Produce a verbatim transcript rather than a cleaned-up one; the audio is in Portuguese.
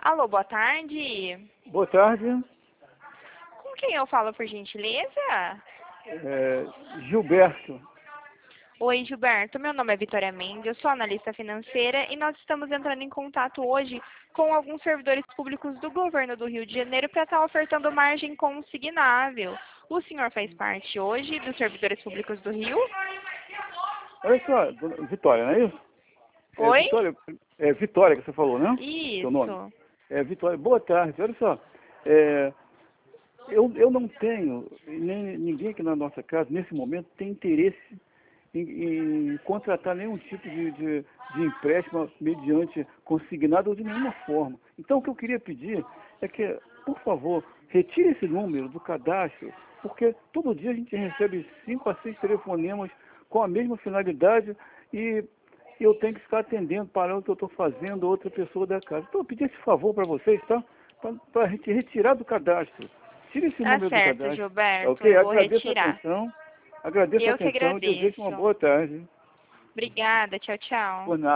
Alô, boa tarde. Boa tarde, Com quem eu falo, por gentileza? é, Gilberto. Oi, Gilberto. Meu nome é Vitória Mendes, eu sou analista financeira e nós estamos entrando em contato hoje com alguns servidores públicos do governo do Rio de Janeiro para estar ofertando margem consignável. O senhor faz parte hoje dos servidores públicos do Rio? Olha só, dona Vitória, não é isso? É Oi? Vitória, é Vitória que você falou, né? Seu nome. Isso. É Vitória. Boa tarde. Olha só, é, eu, eu não tenho, nem ninguém aqui na nossa casa, nesse momento, tem interesse em, em contratar nenhum tipo de, de, de empréstimo mediante consignado ou de nenhuma forma. Então, o que eu queria pedir é que, por favor, retire esse número do cadastro, porque todo dia a gente recebe cinco a seis telefonemas com a mesma finalidade e eu tenho que ficar atendendo, parando o que eu estou fazendo, outra pessoa da casa. Então, eu pedi esse favor para vocês, tá? Para retirar do cadastro. Tire esse Tá número do certo, cadastro. Gilberto. Ok? Eu vou Agradeço a retirar. atenção. Agradeço a Eu que atenção e desejo uma agradeço. boa tarde. Obrigada. Tchau, tchau. Por nada.